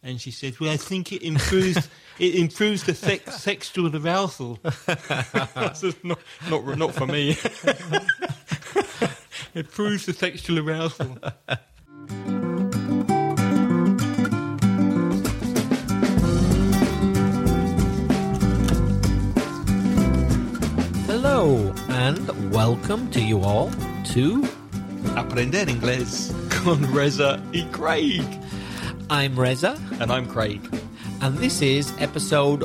And she said, well, I think it improves the sexual arousal. not for me. It improves the sexual arousal. Hello and welcome to you all to Aprender Inglés con Reza y Craig. I'm Reza. And I'm Craig. And this is episode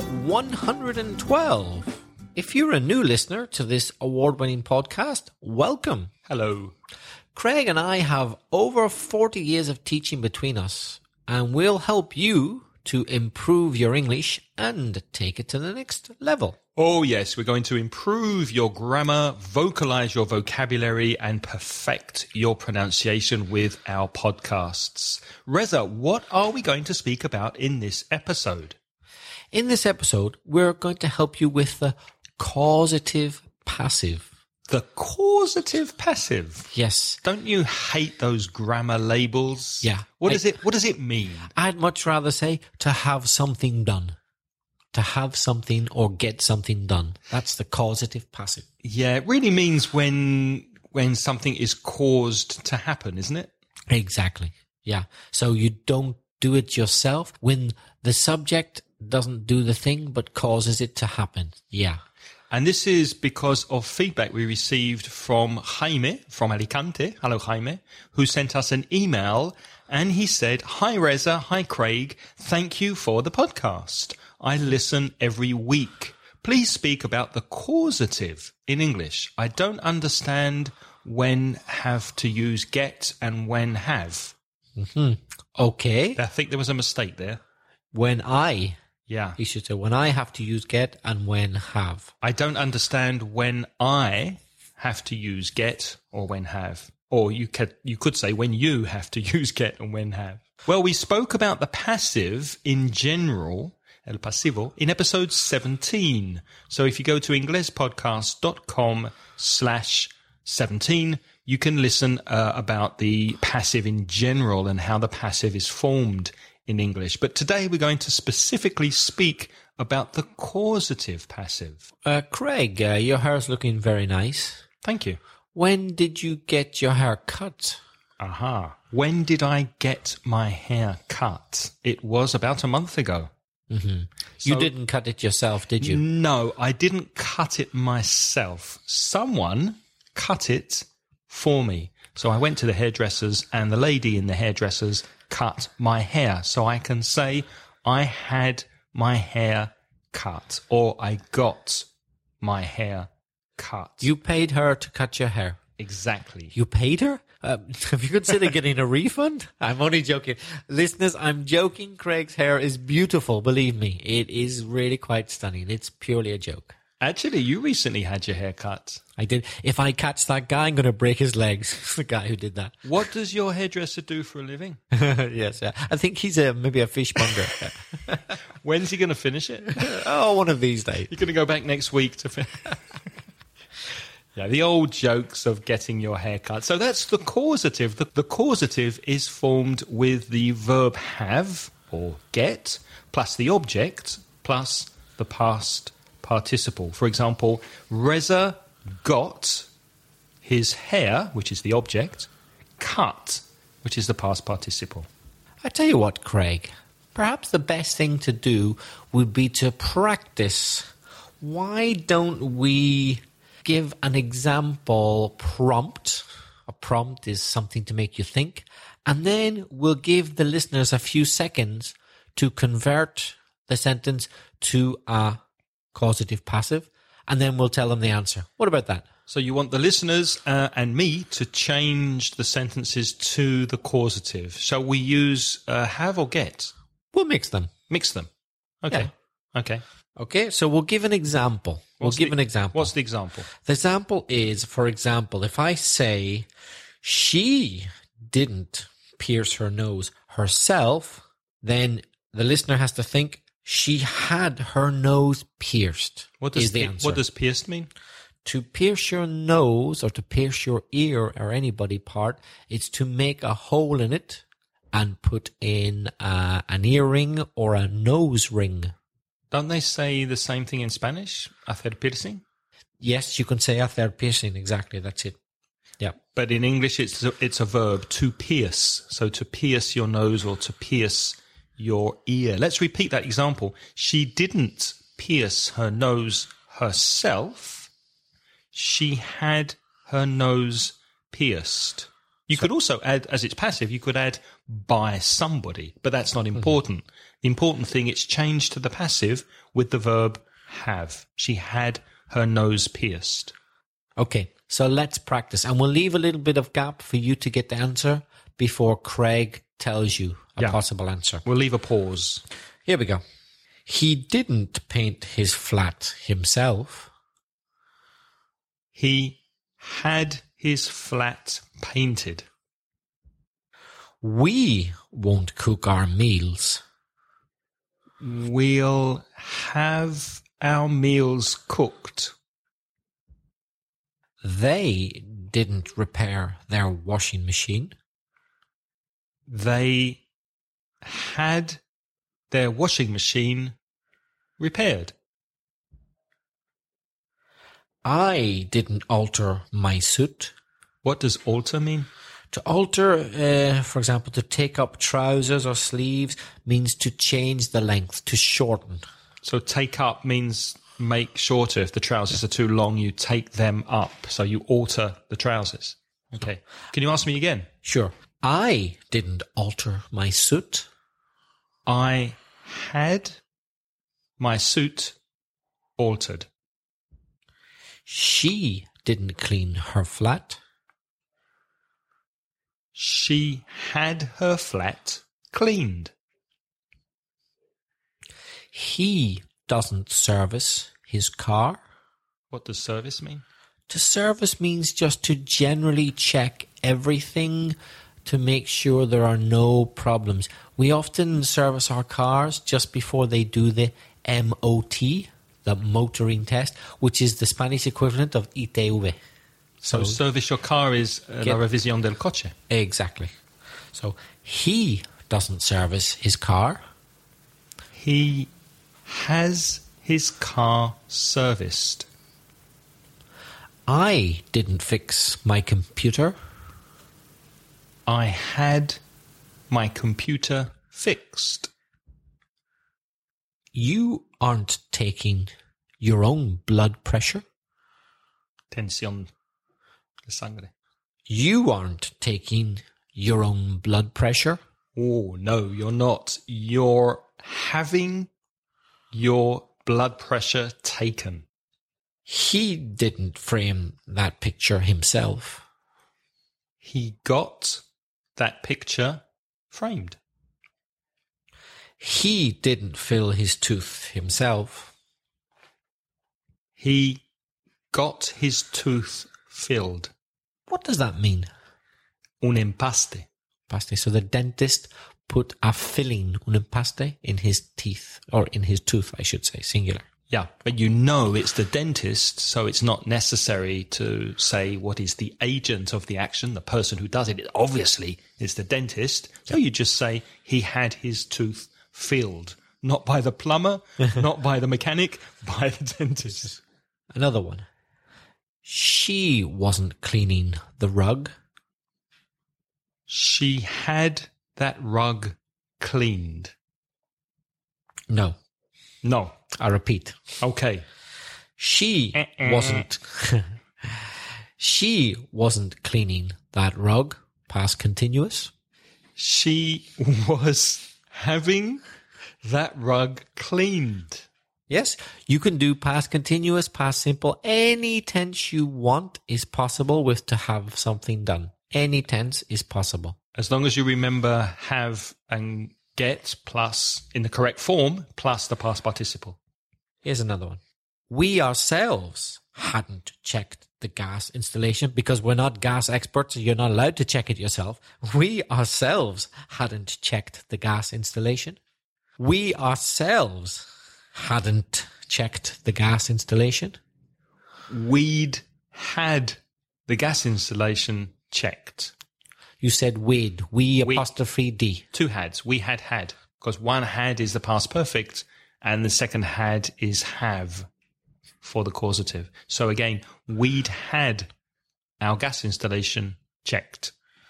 112. If you're a new listener to this award-winning podcast, welcome. Hello. Craig and I have over 40 years of teaching between us, and we'll help you to improve your English and take it to the next level. Oh, yes, we're going to improve your grammar, vocalize your vocabulary, and perfect your pronunciation with our podcasts. Reza, what are we going to speak about in this episode? In this episode, we're going to help you with the causative passive. The causative passive? Yes. Don't you hate those grammar labels? Yeah. What does it mean? I'd much rather say to have something done. To have something or get something done. That's the causative passive. Yeah, it really means when something is caused to happen, isn't it? Exactly. Yeah. So you don't do it yourself when the subject doesn't do the thing but causes it to happen. Yeah. And this is because of feedback we received from Jaime, from Alicante. Hello, Jaime, who sent us an email. And he said, "Hi, Reza. Hi, Craig. Thank you for the podcast. I listen every week. Please speak about the causative in English. I don't understand when have to use get and when have." Mm-hmm. Okay. I think there was a mistake there. Yeah. He should say when I have to use get and when have. I don't understand when I have to use get or when have. Or you could say when you have to use get and when have. Well, we spoke about the passive in general, el pasivo, in episode 17. So if you go to inglespodcast.com/17, you can listen about the passive in general and how the passive is formed in English. But today we're going to specifically speak about the causative passive. Craig, your hair's looking very nice. Thank you. When did you get your hair cut? Aha. When did I get my hair cut? It was about a month ago. Mm-hmm. You didn't cut it yourself, did you? No, I didn't cut it myself. Someone cut it for me. So I went to the hairdressers and the lady in the hairdressers cut my hair. So I can say I had my hair cut or I got my hair cut. You paid her to cut your hair? Exactly. You paid her? Have you considered getting a refund? I'm only joking. Listeners, I'm joking. Craig's hair is beautiful. Believe me, it is really quite stunning. It's purely a joke. Actually, you recently had your hair cut. I did. If I catch that guy, I'm going to break his legs. The guy who did that. What does your hairdresser do for a living? Yes, yeah. I think he's maybe a fishmonger. When's he going to finish it? Oh, one of these days. You're going to go back next week to finish. Yeah, the old jokes of getting your hair cut. So that's the causative. The causative is formed with the verb have or get plus the object plus the past participle. For example, Reza got his hair, which is the object, cut, which is the past participle. I tell you what, Craig, perhaps the best thing to do would be to practice. Why don't we give an example prompt? A prompt is something to make you think. And then we'll give the listeners a few seconds to convert the sentence to a causative passive. And then we'll tell them the answer. What about that? So you want the listeners and me to change the sentences to the causative. Shall we use have or get? We'll mix them. Mix them. Okay. Yeah. Okay, so we'll give an example. What's the example. What's the example? The example is, for example, if I say, she didn't pierce her nose herself, then the listener has to think, she had her nose pierced. What does pierced mean? To pierce your nose or to pierce your ear or any body part, it's to make a hole in it and put in an earring or a nose ring. Don't they say the same thing in Spanish? Hacer piercing? Yes, you can say hacer piercing. Exactly, that's it. Yeah. But in English, it's a verb, to pierce. So to pierce your nose or to pierce your ear. Let's repeat that example. She didn't pierce her nose herself. She had her nose pierced. You could also add, as it's passive, you could add by somebody, but that's not important. The important thing, it's changed to the passive with the verb have. She had her nose pierced. Okay, so let's practice. And we'll leave a little bit of gap for you to get the answer before Craig tells you a possible answer. We'll leave a pause. Here we go. He didn't paint his flat himself. He had his flat painted. We won't cook our meals. We'll have our meals cooked. They didn't repair their washing machine. They had their washing machine repaired. I didn't alter my suit. What does alter mean? To alter, for example, to take up trousers or sleeves means to change the length, to shorten. So take up means make shorter. If the trousers are too long, you take them up. So you alter the trousers. Okay. Can you ask me again? Sure. I didn't alter my suit. I had my suit altered. She didn't clean her flat. She had her flat cleaned. He doesn't service his car. What does service mean? To service means just to generally check everything to make sure there are no problems. We often service our cars just before they do the MOT, the motoring test, which is the Spanish equivalent of ITV. So service your car is la revisión del coche. Exactly. So he doesn't service his car. He has his car serviced. I didn't fix my computer. I had my computer fixed. You aren't taking your own blood pressure. Tensión de sangre. You aren't taking your own blood pressure. Oh, no, you're not. You're having your blood pressure taken. He didn't frame that picture himself. He got that picture framed. He didn't fill his tooth himself. He got his tooth filled. What does that mean? Un empaste. Paste. So the dentist put a filling, un empaste, in his teeth, or in his tooth, I should say, singular. Yeah, but you know it's the dentist, so it's not necessary to say what is the agent of the action, the person who does it. It obviously is the dentist. So you just say he had his tooth filled. Not by the plumber, not by the mechanic, by the dentist. Another one. She wasn't cleaning the rug. She had that rug cleaned. No. No. I repeat. Okay. She wasn't she wasn't cleaning that rug. Past continuous. She was having that rug cleaned. Yes, you can do past continuous, past simple. Any tense you want is possible with to have something done. Any tense is possible. As long as you remember have and get plus in the correct form plus the past participle. Here's another one. We ourselves hadn't checked the gas installation because we're not gas experts. You're not allowed to check it yourself. We ourselves hadn't checked the gas installation. We ourselves hadn't checked the gas installation. We'd had the gas installation checked. You said we'd. We apostrophe D. Two hads. We had. Because one had is the past perfect, and the second had is have for the causative. So again, we'd had our gas installation checked.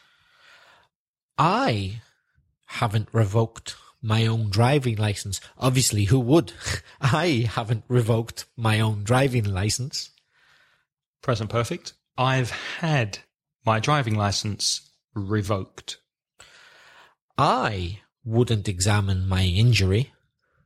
I haven't revoked my own driving license. Obviously, who would? I haven't revoked my own driving license. Present perfect. I've had my driving license revoked. I wouldn't examine my injury.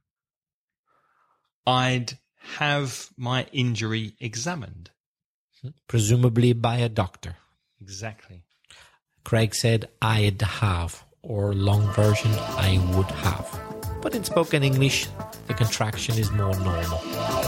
I'd have my injury examined. Presumably by a doctor. Exactly. Craig said I'd have, or long version, I would have. But in spoken English, the contraction is more normal.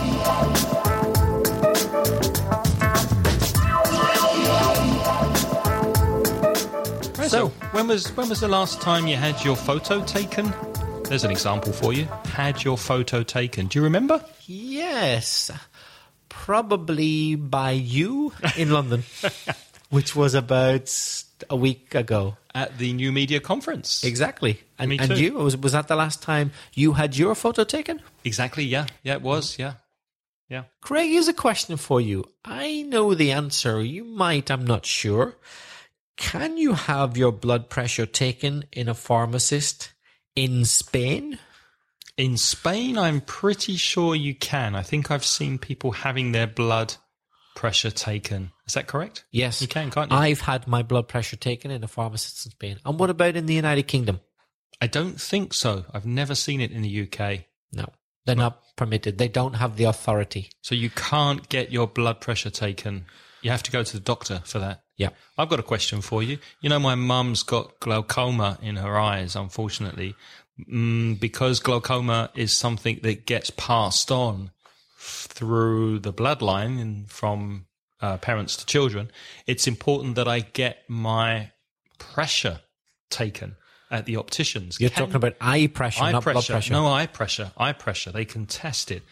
So, when was the last time you had your photo taken? There's an example for you. Had your photo taken. Do you remember? Yes. Probably by you in London, which was about a week ago. At the New Media Conference. Exactly. And, Me too. and you? Was that the last time you had your photo taken? Exactly, yeah. Yeah, it was, yeah. Yeah. Craig, here's a question for you. I know the answer. You might, I'm not sure. Can you have your blood pressure taken in a pharmacist in Spain? In Spain, I'm pretty sure you can. I think I've seen people having their blood pressure taken. Is that correct? Yes. You can, can't you? I've had my blood pressure taken in a pharmacist in Spain. And what about in the United Kingdom? I don't think so. I've never seen it in the UK. No, they're not permitted. They don't have the authority. So you can't get your blood pressure taken. You have to go to the doctor for that. Yeah. I've got a question for you. You know, my mum's got glaucoma in her eyes, unfortunately. Because glaucoma is something that gets passed on through the bloodline and from parents to children, it's important that I get my pressure taken at the opticians. You're talking about eye pressure, not blood pressure. No, eye pressure. Eye pressure. They can test it.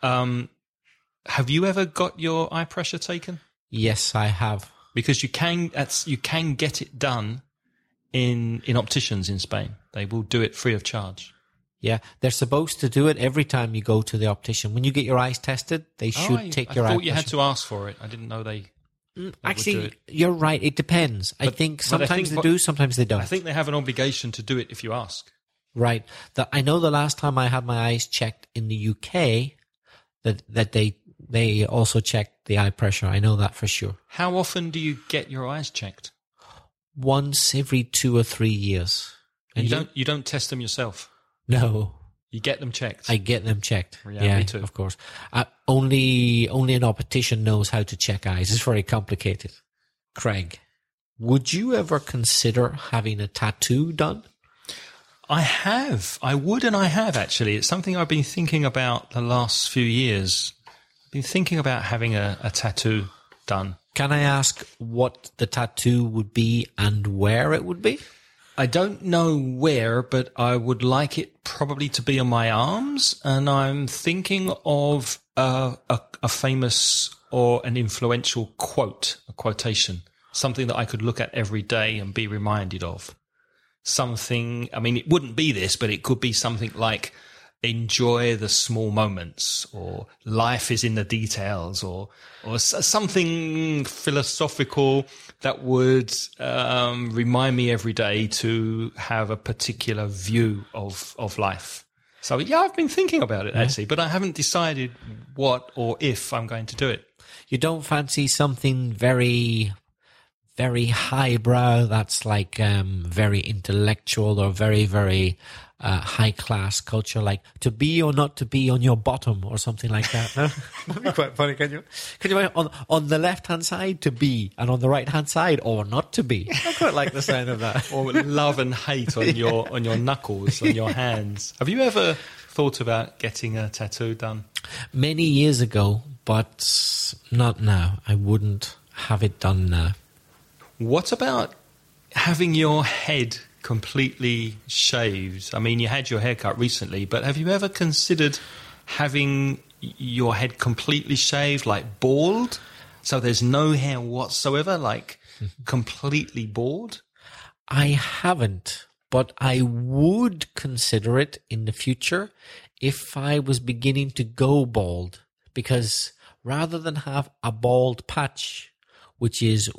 Have you ever got your eye pressure taken? Yes, I have. Because you can get it done in opticians in Spain. They will do it free of charge. Yeah, they're supposed to do it every time you go to the optician. When you get your eyes tested, they should take your eye pressure. I thought you had to ask for it. I didn't know they Actually, would do it. You're right. It depends. I think sometimes they do, sometimes they don't. I think they have an obligation to do it if you ask. Right. I know the last time I had my eyes checked in the UK, that they also checked the eye pressure. I know that for sure. How often do you get your eyes checked? Once every 2 or 3 years. And you don't test them yourself? No. You get them checked? I get them checked. Yeah, me too. Of course. Only an optician knows how to check eyes. It's very complicated. Craig, would you ever consider having a tattoo done? I have. I would, and I have, actually. It's something I've been thinking about the last few years. I've been thinking about having a tattoo done. Can I ask what the tattoo would be and where it would be? I don't know where, but I would like it probably to be on my arms. And I'm thinking of a famous or an influential quote, a quotation, something that I could look at every day and be reminded of. Something, I mean, it wouldn't be this, but it could be something like, enjoy the small moments, or life is in the details, or something philosophical that would remind me every day to have a particular view of life. So, yeah, I've been thinking about it, actually, but I haven't decided what or if I'm going to do it. You don't fancy something very, very highbrow that's like very intellectual or very, very high class culture, like to be or not to be on your bottom or something like that? No? That'd be quite funny. Can you on the left hand side to be, and on the right hand side or not to be? I quite like the sound of that. Or love and hate on your knuckles, on your hands. Have you ever thought about getting a tattoo done? Many years ago, but not now. I wouldn't have it done now. What about having your head completely shaved? I mean, you had your haircut recently, but have you ever considered having your head completely shaved, like bald? So there's no hair whatsoever, like completely bald? I haven't, but I would consider it in the future if I was beginning to go bald, because rather than have a bald patch, which is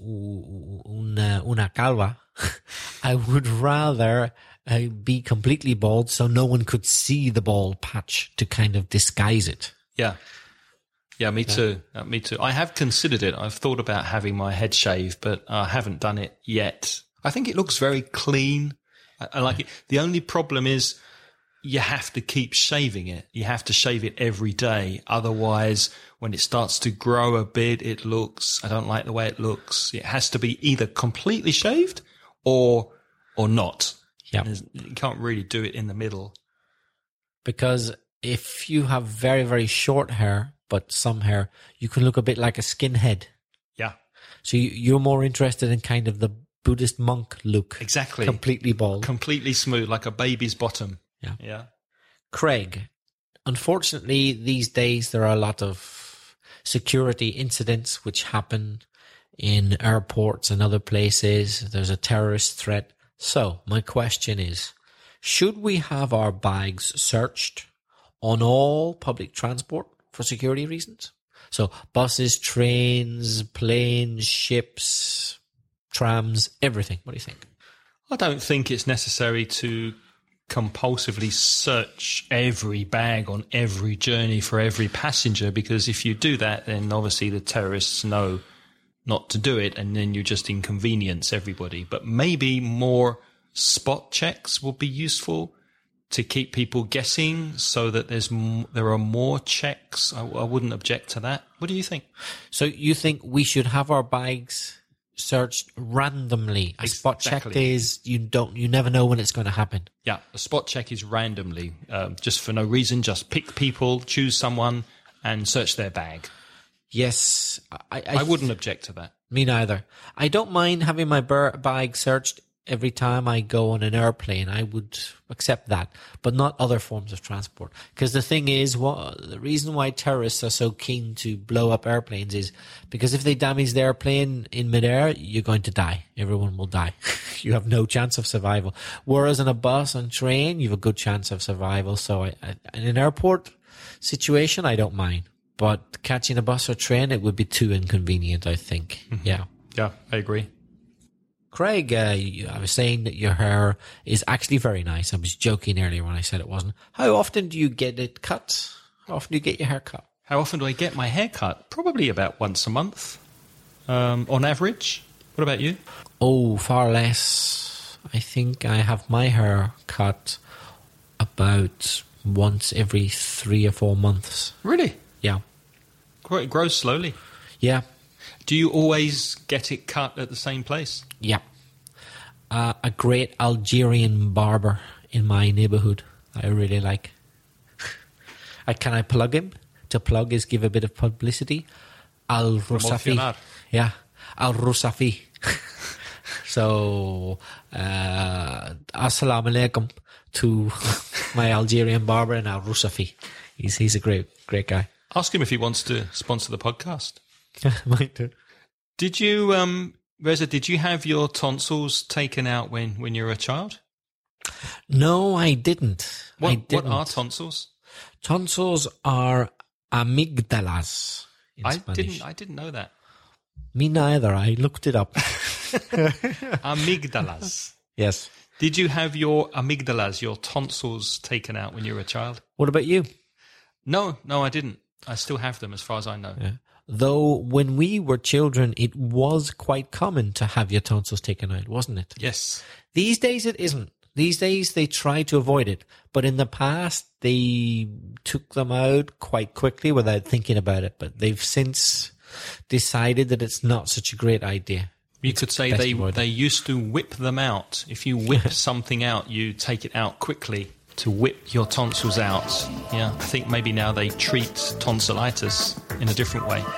una calva, I would rather be completely bald so no one could see the bald patch to kind of disguise it. Yeah. Yeah, me too. Me too. I have considered it. I've thought about having my head shaved, but I haven't done it yet. I think it looks very clean. I like it. The only problem is you have to keep shaving it. You have to shave it every day. Otherwise, when it starts to grow a bit, I don't like the way it looks. It has to be either completely shaved or not. Yeah. You can't really do it in the middle. Because if you have very, very short hair, but some hair, you can look a bit like a skinhead. Yeah. So you're more interested in kind of the Buddhist monk look. Exactly. Completely bald. Completely smooth, like a baby's bottom. Yeah. Yeah. Craig, unfortunately, these days there are a lot of security incidents which happen in airports and other places. There's a terrorist threat. So my question is, should we have our bags searched on all public transport for security reasons? So buses, trains, planes, ships, trams, everything. What do you think? I don't think it's necessary to compulsively search every bag on every journey for every passenger, because if you do that, then obviously the terrorists know not to do it, and then you just inconvenience everybody. But maybe more spot checks would be useful to keep people guessing, so that there are more checks. I wouldn't object to that. What do you think? So you think we should have our bags searched randomly? A spot check is you never know when it's going to happen. Yeah, a spot check is randomly, just for no reason. Just pick people, choose someone, and search their bag. Yes, I wouldn't object to that. Me neither. I don't mind having my bag searched every time I go on an airplane. I would accept that, but not other forms of transport. Because the thing is, the reason why terrorists are so keen to blow up airplanes is because if they damage the airplane in midair, you're going to die. Everyone will die. You have no chance of survival. Whereas in a bus and train, you have a good chance of survival. So in an airport situation, I don't mind. But catching a bus or train, it would be too inconvenient, I think. Mm-hmm. Yeah. Yeah, I agree. Craig, I was saying that your hair is actually very nice. I was joking earlier when I said it wasn't. How often do you get it cut? How often do you get your hair cut? How often do I get my hair cut? Probably about once a month, on average. What about you? Oh, far less. I think I have my hair cut about once every 3 or 4 months. Really? Yeah. It grows slowly. Yeah. Do you always get it cut at the same place? Yeah. A great Algerian barber in my neighborhood I really like. Can I plug him? To plug is give a bit of publicity. Al Rusafi. Yeah. Al Rusafi. So, assalamu alaikum to my Algerian barber and Al Rusafi. He's a great guy. Ask him if he wants to sponsor the podcast. Might do. Did you, Reza, did you have your tonsils taken out when you were a child? No, I didn't. What are tonsils? Tonsils are amygdalas in Spanish. I didn't know that. Me neither. I looked it up. Amygdalas. Yes. Did you have your amygdalas, your tonsils, taken out when you were a child? What about you? No, I didn't. I still have them as far as I know. Yeah. Though when we were children, it was quite common to have your tonsils taken out, wasn't it? Yes. These days it isn't. These days they try to avoid it. But in the past, they took them out quite quickly without thinking about it. But they've since decided that it's not such a great idea. You could say they used to whip them out. If you whip something out, you take it out quickly to whip your tonsils out. Yeah, I think maybe now they treat tonsillitis in a different way.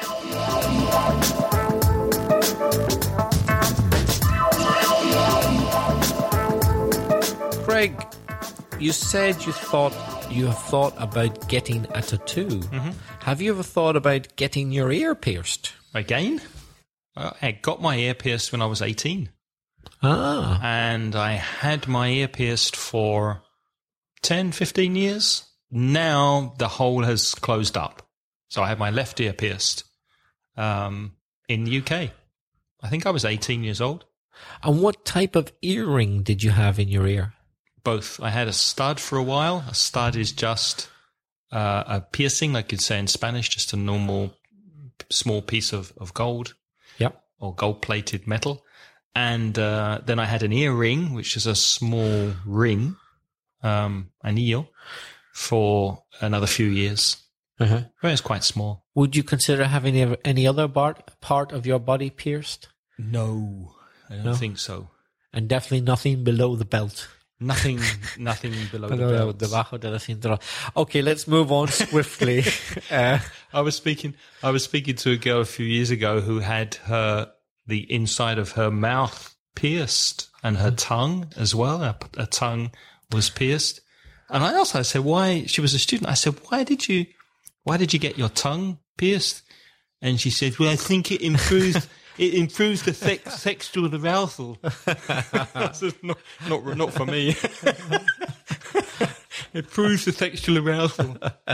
Craig, you said you have thought about getting a tattoo. Mm-hmm. Have you ever thought about getting your ear pierced? Again? I got my ear pierced when I was 18. Ah. And I had my ear pierced for 10, 15 years. Now the hole has closed up. So I had my left ear pierced in the UK. I think I was 18 years old. And what type of earring did you have in your ear? Both. I had a stud for a while. A stud is just a piercing, like you'd say in Spanish, just a normal small piece of gold. Yep. Or gold-plated metal. And then I had an earring, which is a small ring, anillo, for another few years. Uh-huh. But it's quite small. Would you consider having any other part of your body pierced? No, I don't think so. And definitely nothing below the belt. Nothing below the belt. Debajo de la cintura. Okay, let's move on swiftly. I was speaking to a girl a few years ago who had the inside of her mouth pierced and her tongue as well. Her tongue was pierced. And I asked her, I said, why? She was a student. I said, why did you get your tongue pierced? And she said, well, I think it improves the sexual arousal. I said, not for me. It improves the sexual arousal.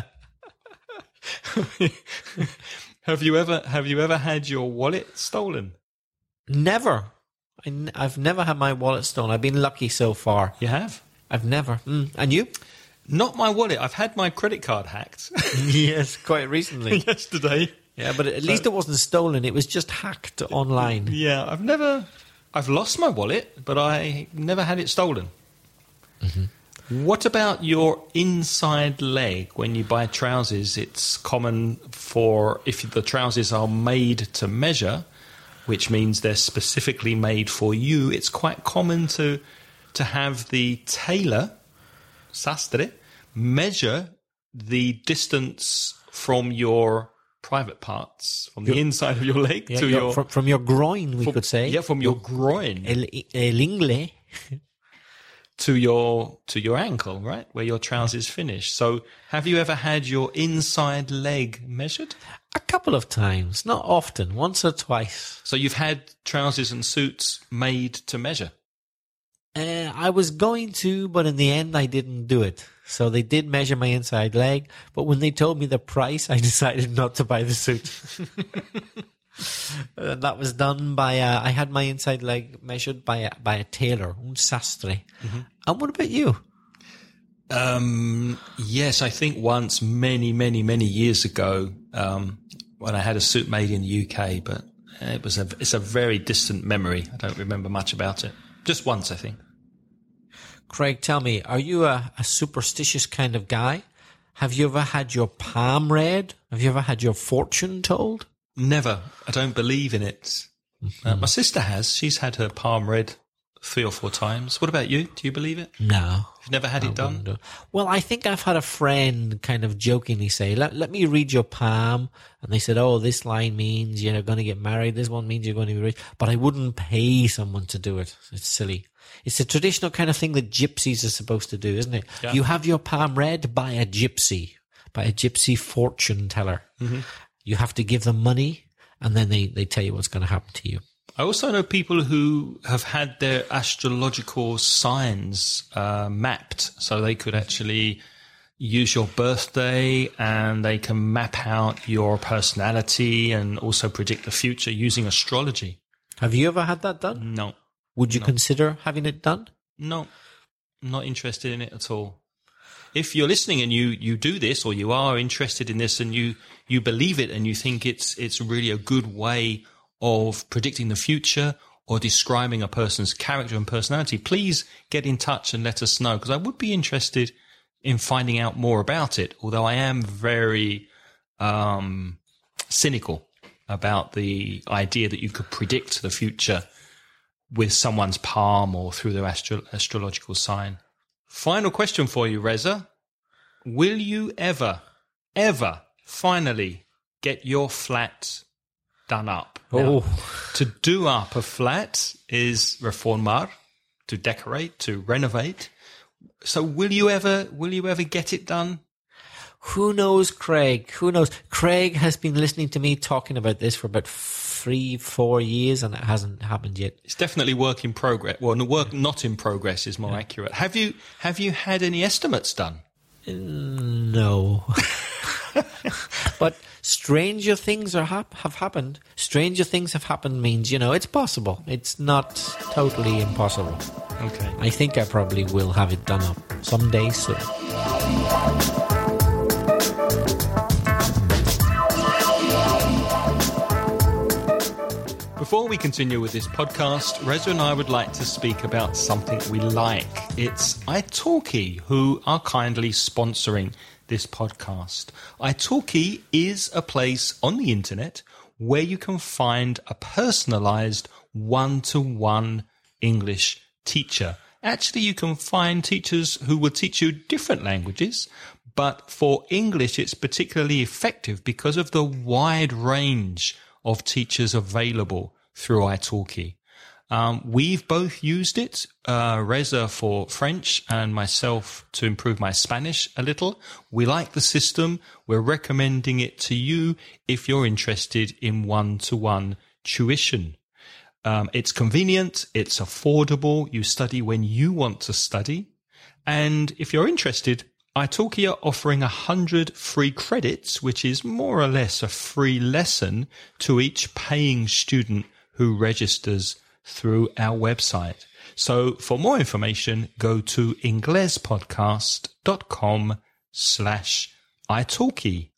Have you ever had your wallet stolen? Never. I've never had my wallet stolen. I've been lucky so far. You have? I've never. And you? Not my wallet. I've had my credit card hacked. Yes, quite recently. Yesterday. Yeah, but at least it wasn't stolen. It was just hacked online. Yeah, I've lost my wallet, but I never had it stolen. Mm-hmm. What about your inside leg? When you buy trousers, it's common if the trousers are made to measure, which means they're specifically made for you. It's quite common to have the tailor, sastre, measure the distance from your private parts, from the inside of your leg to from your groin, we could say. Yeah, from your groin. El ingle. To your ankle, right? Where your trousers finish. So have you ever had your inside leg measured? A couple of times, not often, once or twice. So you've had trousers and suits made to measure? I was going to, but in the end I didn't do it. So they did measure my inside leg, but when they told me the price, I decided not to buy the suit. That was done by I had my inside leg measured by a tailor, un sastre. Mm-hmm. And what about you? Yes, I think once many years ago, when I had a suit made in the UK, but it's a very distant memory. I don't remember much about it. Just once, I think. Craig, tell me, are you a superstitious kind of guy? Have you ever had your palm read? Have you ever had your fortune told? Never. I don't believe in it. Mm-hmm. My sister has. She's had her palm read 3 or 4 times. What about you? Do you believe it? No. You've never had it done? Well, I think I've had a friend kind of jokingly say, let me read your palm. And they said, oh, this line means you're going to get married. This one means you're going to be rich. But I wouldn't pay someone to do it. It's silly. It's a traditional kind of thing that gypsies are supposed to do, isn't it? Yeah. You have your palm read by a gypsy fortune teller. Mm-hmm. You have to give them money, and then they tell you what's going to happen to you. I also know people who have had their astrological signs mapped, so they could actually use your birthday and they can map out your personality and also predict the future using astrology. Have you ever had that done? No. Would you consider having it done? No, not interested in it at all. If you're listening and you do this, or you are interested in this and you believe it and you think it's really a good way of predicting the future or describing a person's character and personality, please get in touch and let us know, because I would be interested in finding out more about it, although I am very cynical about the idea that you could predict the future with someone's palm or through their astrological sign. Final question for you, Reza. Will you ever finally get your flat done up? Oh. Now, to do up a flat is reformar, to decorate, to renovate. So will you ever get it done? Who knows, Craig? Who knows? Craig has been listening to me talking about this for about 3-4 years, and it hasn't happened yet. It's definitely work in progress. Well, the work not in progress is more accurate. Have you had any estimates done? No. But stranger things have happened. Stranger things have happened means, it's possible. It's not totally impossible. Okay. I think I probably will have it done up someday soon. Before we continue with this podcast, Reza and I would like to speak about something we like. It's italki, who are kindly sponsoring this podcast. italki is a place on the internet where you can find a personalized one-to-one English teacher. Actually, you can find teachers who will teach you different languages, but for English, it's particularly effective because of the wide range of teachers available through italki. We've both used it, Reza for French and myself to improve my Spanish a little. We like the system. We're recommending it to you if you're interested in one-to-one tuition. It's convenient. It's affordable. You study when you want to study. And if you're interested, italki are offering 100 free credits, which is more or less a free lesson to each paying student who registers through our website. So for more information, go to inglespodcast.com/italki,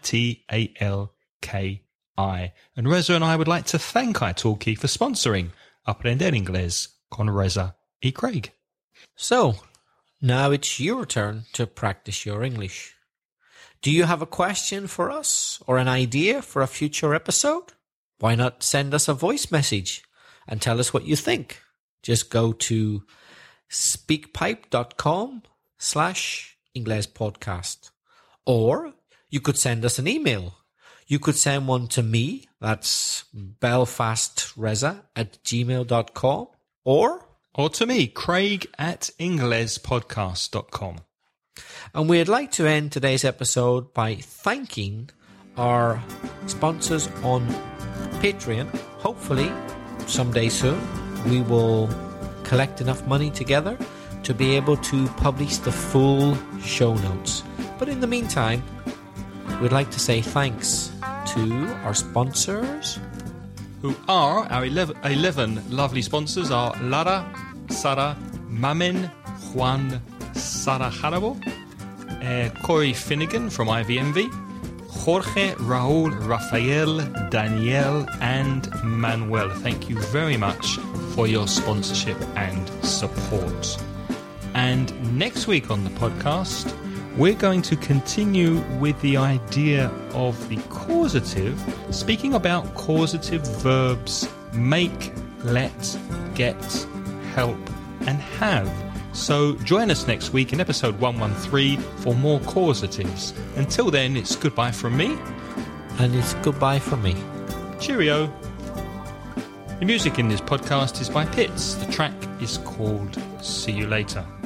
italki. And Reza and I would like to thank italki for sponsoring Aprender Inglés con Reza y Craig. So, now it's your turn to practice your English. Do you have a question for us or an idea for a future episode? Why not send us a voice message and tell us what you think? Just go to speakpipe.com/inglespodcast. Or you could send us an email. You could send one to me, that's belfastreza@gmail.com, or to me, Craig@inglespodcast.com. And we'd like to end today's episode by thanking our sponsors on Patreon. Hopefully, someday soon, we will collect enough money together to be able to publish the full show notes. But in the meantime, we'd like to say thanks to our sponsors, who are our 11 lovely sponsors are Lara, Sara, Mamen, Juan, Sara Jarabo, Corey Finnegan from IVMV, Jorge, Raul, Rafael, Danielle, and Manuel. Thank you very much for your sponsorship and support. And next week on the podcast, we're going to continue with the idea of the causative, speaking about causative verbs make, let, get, help, and have. So join us next week in episode 113 for more causatives. Until then, it's goodbye from me. And it's goodbye from me. Cheerio. The music in this podcast is by Pitts. The track is called See You Later.